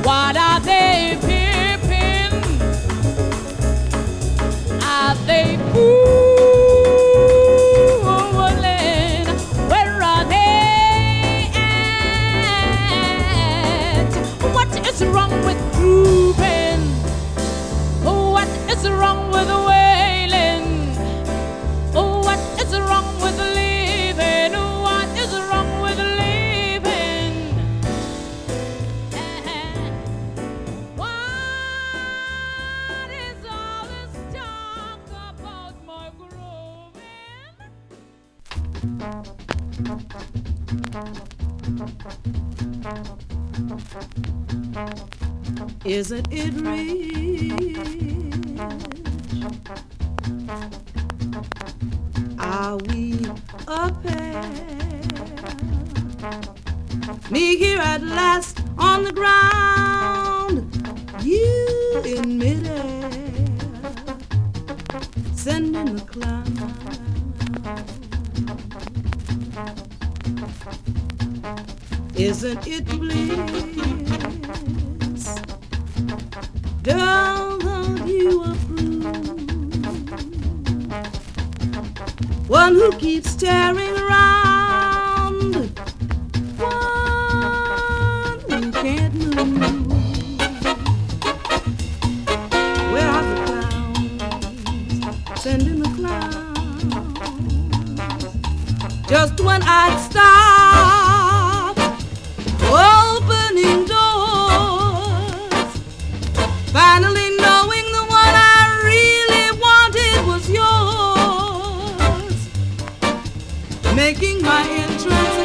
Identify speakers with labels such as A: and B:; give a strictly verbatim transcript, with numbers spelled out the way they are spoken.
A: What are they peeping? Are they fooling? Where are they at? What is wrong with grooving? What is wrong with wailing? What is wrong with leaving? What is wrong with leaving? What is all this talk about my grooving? Isn't it rich? Are we a pair? Me here at last on the ground, you in midair, sending the clown. Isn't it bliss? Don't you approve? One who keeps staring around, one who can't move. Where are the clowns? Sending the clowns. Just when I'd stop opening doors, finally knowing the one I really wanted was yours, making my entrance